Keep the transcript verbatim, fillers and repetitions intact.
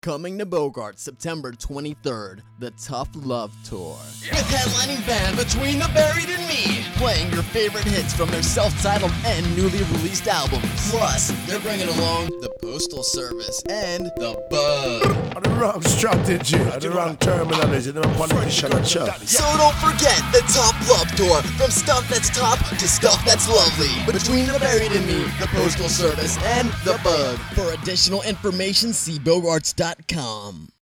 Coming to Bogart, September twenty-third, the Tough Love Tour. With headlining band Between the Buried and Me, playing your favorite hits from their self-titled and newly released albums. Plus, they're bringing along the Postal Service and the Bug. On the wrong strategy, on the wrong terminology, the politician and church. So don't forget the Tough Love Tour, from stuff that's top to stuff that's lovely. Between the Buried and Me, the Postal Service, and the Bug. For additional information, see bogarts dot com.